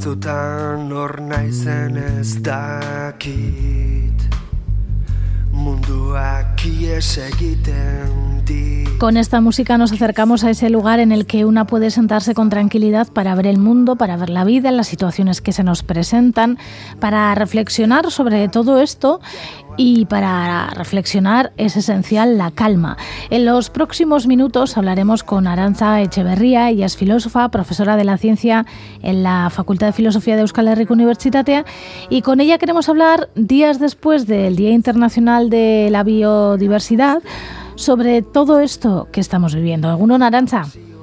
batzutan hor naizen ez dakit, munduak ies egiten dit. Con esta música nos acercamos a ese lugar en el que una puede sentarse con tranquilidad para ver el mundo, para ver la vida, las situaciones que se nos presentan, para reflexionar sobre todo esto. Y para reflexionar es esencial la calma. En los próximos minutos hablaremos con Arantza Etxeberria. Ella es filósofa, profesora de la ciencia en la Facultad de Filosofía de Euskal Herriko Unibertsitatea, y con ella queremos hablar, días después del Día Internacional de la Biodiversidad, sobre todo esto que estamos viviendo. Egunon, Arantza.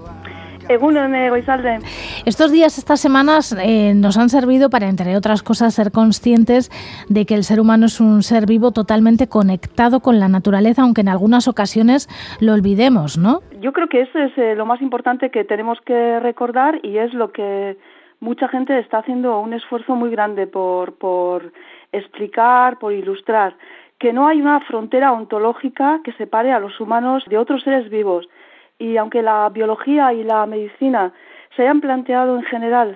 Egunon, Goizalde. Estos días, estas semanas, nos han servido para, entre otras cosas, ser conscientes de que el ser humano es un ser vivo totalmente conectado con la naturaleza, aunque en algunas ocasiones lo olvidemos, ¿no? Yo creo que eso es lo más importante que tenemos que recordar, y es lo que mucha gente está haciendo un esfuerzo muy grande por explicar, por ilustrar, que no hay una frontera ontológica que separe a los humanos de otros seres vivos. Y aunque la biología y la medicina se hayan planteado en general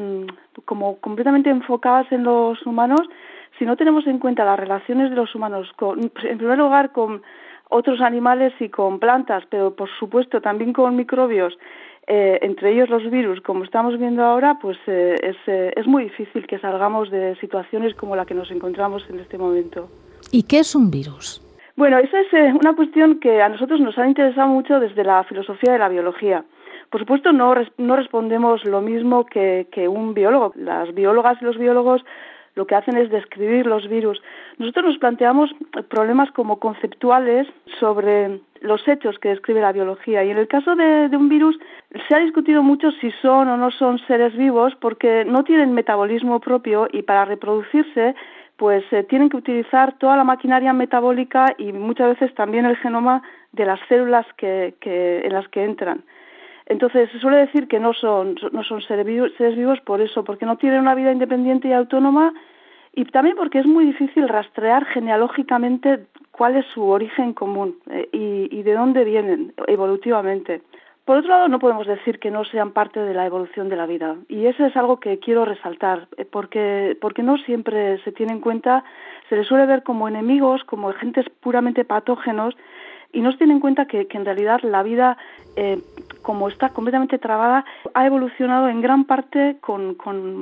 como completamente enfocadas en los humanos, si no tenemos en cuenta las relaciones de los humanos, en primer lugar con otros animales y con plantas, pero por supuesto también con microbios, entre ellos los virus, como estamos viendo ahora, pues es muy difícil que salgamos de situaciones como la que nos encontramos en este momento. ¿Y qué es un virus? Bueno, esa es una cuestión que a nosotros nos ha interesado mucho desde la filosofía de la biología. Por supuesto, no respondemos lo mismo que un biólogo. Las biólogas y los biólogos lo que hacen es describir los virus. Nosotros nos planteamos problemas como conceptuales sobre los hechos que describe la biología. Y en el caso de un virus, se ha discutido mucho si son o no son seres vivos, porque no tienen metabolismo propio y para reproducirse pues tienen que utilizar toda la maquinaria metabólica y muchas veces también el genoma de las células en las que entran. Entonces se suele decir que no son seres vivos por eso, porque no tienen una vida independiente y autónoma, y también porque es muy difícil rastrear genealógicamente cuál es su origen común y de dónde vienen evolutivamente. Por otro lado, no podemos decir que no sean parte de la evolución de la vida, y eso es algo que quiero resaltar, porque no siempre se tiene en cuenta, se les suele ver como enemigos, como agentes puramente patógenos, y no se tiene en cuenta que en realidad la vida, como está completamente trabada, ha evolucionado en gran parte con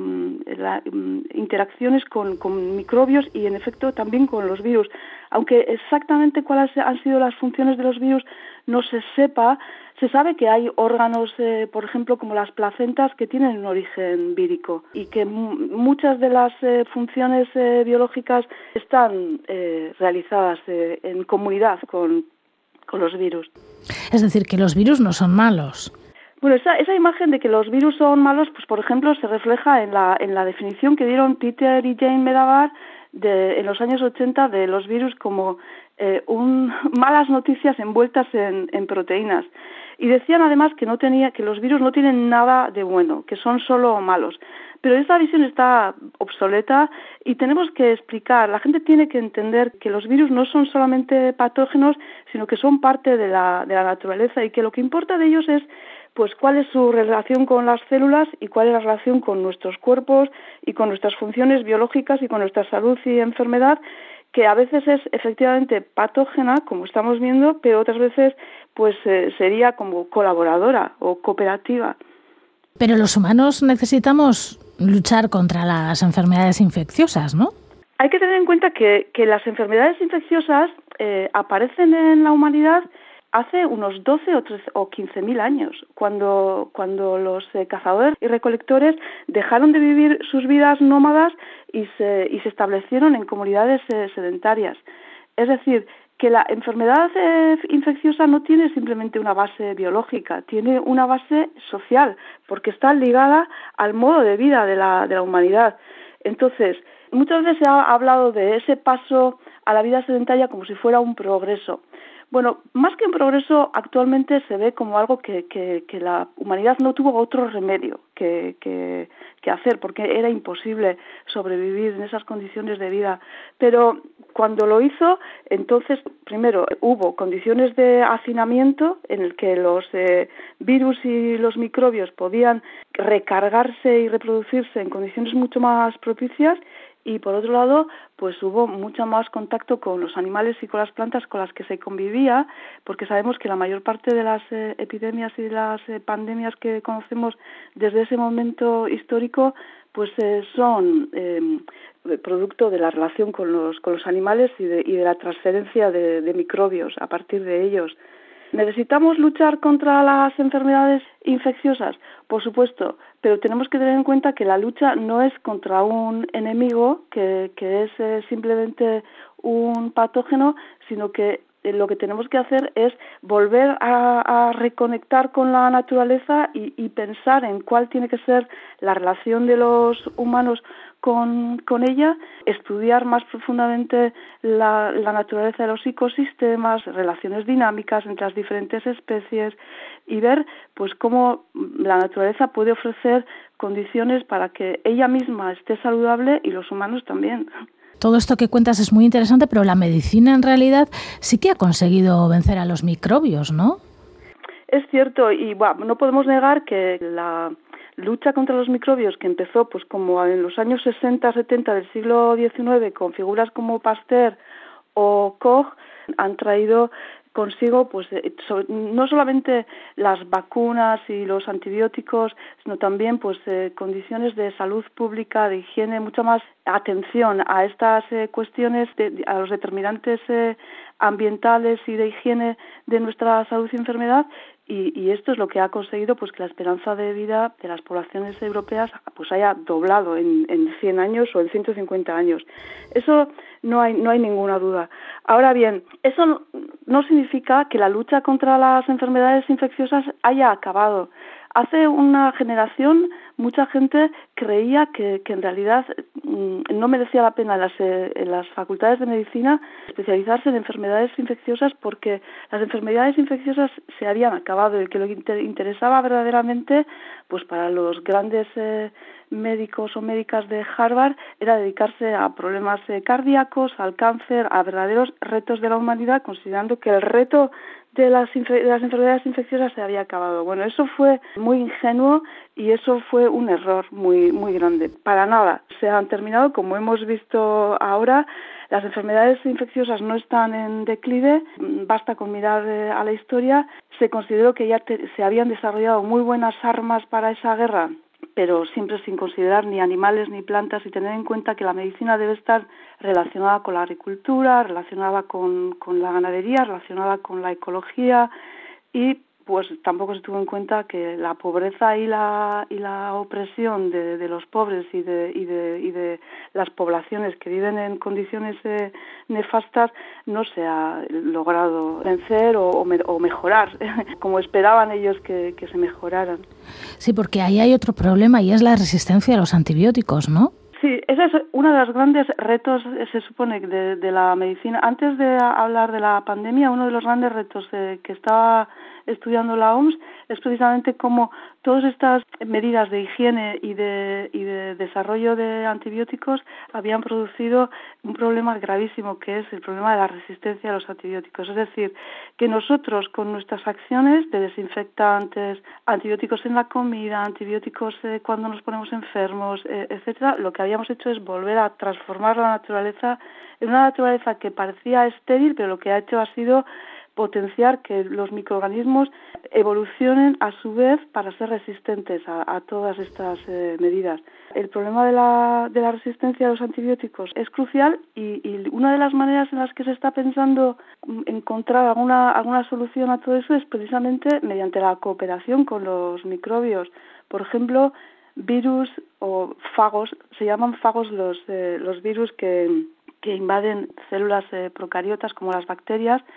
interacciones con microbios y en efecto también con los virus. Aunque exactamente cuáles han sido las funciones de los virus no se sepa, se sabe que hay órganos, por ejemplo, como las placentas, que tienen un origen vírico y que muchas de las funciones biológicas están realizadas en comunidad con los virus. Es decir, que los virus no son malos. Bueno, esa imagen de que los virus son malos, pues por ejemplo, se refleja en la definición que dieron Peter y Jane Medawar en los años 80 de los virus como malas noticias envueltas en proteínas. Y decían además que los virus no tienen nada de bueno, que son solo malos. Pero esta visión está obsoleta y tenemos que explicar, la gente tiene que entender que los virus no son solamente patógenos, sino que son parte de la naturaleza, y que lo que importa de ellos es pues cuál es su relación con las células y cuál es la relación con nuestros cuerpos y con nuestras funciones biológicas y con nuestra salud y enfermedad, que a veces es efectivamente patógena, como estamos viendo, pero otras veces pues sería como colaboradora o cooperativa. Pero los humanos necesitamos luchar contra las enfermedades infecciosas, ¿no? Hay que tener en cuenta que las enfermedades infecciosas aparecen en la humanidad hace unos 12 o 15.000 años, cuando los cazadores y recolectores dejaron de vivir sus vidas nómadas y se establecieron en comunidades sedentarias. Es decir, que la enfermedad infecciosa no tiene simplemente una base biológica, tiene una base social, porque está ligada al modo de vida de la humanidad. Entonces, muchas veces se ha hablado de ese paso a la vida sedentaria como si fuera un progreso. Bueno, más que un progreso, actualmente se ve como algo que la humanidad no tuvo otro remedio que hacer, porque era imposible sobrevivir en esas condiciones de vida. Pero cuando lo hizo, entonces, primero, hubo condiciones de hacinamiento en el que los virus y los microbios podían recargarse y reproducirse en condiciones mucho más propicias. Y por otro lado, pues hubo mucho más contacto con los animales y con las plantas con las que se convivía, porque sabemos que la mayor parte de las epidemias y de las pandemias que conocemos desde ese momento histórico, pues son producto de la relación con los animales y de la transferencia de microbios a partir de ellos. ¿Necesitamos luchar contra las enfermedades infecciosas? Por supuesto, pero tenemos que tener en cuenta que la lucha no es contra un enemigo que es simplemente un patógeno, sino que lo que tenemos que hacer es volver a reconectar con la naturaleza y pensar en cuál tiene que ser la relación de los humanos con ella, estudiar más profundamente la naturaleza de los ecosistemas, relaciones dinámicas entre las diferentes especies y ver pues cómo la naturaleza puede ofrecer condiciones para que ella misma esté saludable y los humanos también. Todo esto que cuentas es muy interesante, pero la medicina en realidad sí que ha conseguido vencer a los microbios, ¿no? Es cierto, y bueno, no podemos negar que la lucha contra los microbios, que empezó pues como en los años 60-70 del siglo XIX con figuras como Pasteur o Koch, han traído consigo pues no solamente las vacunas y los antibióticos, sino también pues condiciones de salud pública, de higiene, mucha más atención a estas cuestiones, a los determinantes ambientales y de higiene de nuestra salud y enfermedad. Y esto es lo que ha conseguido pues que la esperanza de vida de las poblaciones europeas pues haya doblado en 100 años o en 150 años. Eso no hay ninguna duda. Ahora bien, eso no significa que la lucha contra las enfermedades infecciosas haya acabado. Hace una generación mucha gente creía que en realidad no merecía la pena en las facultades de medicina especializarse en enfermedades infecciosas porque las enfermedades infecciosas se habían acabado y que lo que interesaba verdaderamente pues para los grandes médicos o médicas de Harvard era dedicarse a problemas cardíacos, al cáncer, a verdaderos retos de la humanidad, considerando que el reto de las enfermedades infecciosas se había acabado. Bueno, eso fue muy ingenuo y eso fue un error muy, muy grande. Para nada. Se han terminado, como hemos visto ahora, las enfermedades infecciosas no están en declive, basta con mirar a la historia. Se consideró que ya se habían desarrollado muy buenas armas para esa guerra, pero siempre sin considerar ni animales ni plantas y tener en cuenta que la medicina debe estar relacionada con la agricultura, relacionada con la ganadería, relacionada con la ecología y pues tampoco se tuvo en cuenta que la pobreza y la opresión de los pobres y de las poblaciones que viven en condiciones nefastas no se ha logrado vencer o mejorar como esperaban ellos que se mejoraran. Sí, porque ahí hay otro problema y es la resistencia a los antibióticos, ¿no? Sí, ese es uno de los grandes retos, se supone, de la medicina. Antes de hablar de la pandemia, uno de los grandes retos que estaba estudiando la OMS es precisamente cómo todas estas medidas de higiene y de desarrollo de antibióticos habían producido un problema gravísimo, que es el problema de la resistencia a los antibióticos. Es decir, que nosotros con nuestras acciones de desinfectantes, antibióticos en la comida, antibióticos cuando nos ponemos enfermos, etcétera, lo que habíamos hecho es volver a transformar la naturaleza en una naturaleza que parecía estéril, pero lo que ha hecho ha sido potenciar que los microorganismos evolucionen a su vez para ser resistentes a todas estas medidas. El problema de la resistencia a los antibióticos es crucial y una de las maneras en las que se está pensando encontrar alguna solución a todo eso es precisamente mediante la cooperación con los microbios. Por ejemplo, virus o fagos, se llaman fagos los virus que invaden células procariotas como las bacterias.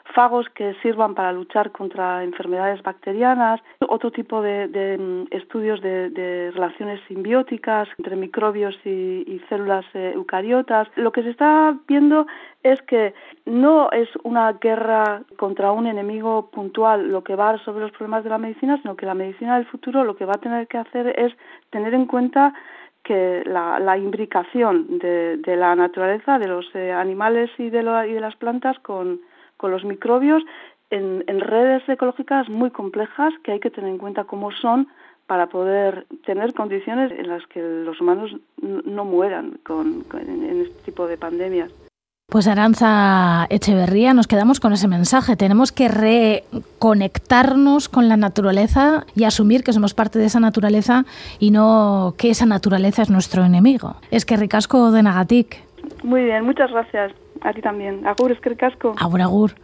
fagos que sirvan para luchar contra enfermedades bacterianas, otro tipo de estudios de relaciones simbióticas entre microbios y células eucariotas. Lo que se está viendo es que no es una guerra contra un enemigo puntual lo que va a resolver los problemas de la medicina, sino que la medicina del futuro lo que va a tener que hacer es tener en cuenta que la imbricación de la naturaleza, de los animales y de las plantas con los microbios en redes ecológicas muy complejas que hay que tener en cuenta cómo son para poder tener condiciones en las que los humanos no mueran en este tipo de pandemias. Pues Arantza Echeverría, nos quedamos con ese mensaje. Tenemos que reconectarnos con la naturaleza y asumir que somos parte de esa naturaleza y no que esa naturaleza es nuestro enemigo. Eskerrik asko denagatik. Muy bien, muchas gracias. A ti también. Agur, eskerrik asko. Agur, agur.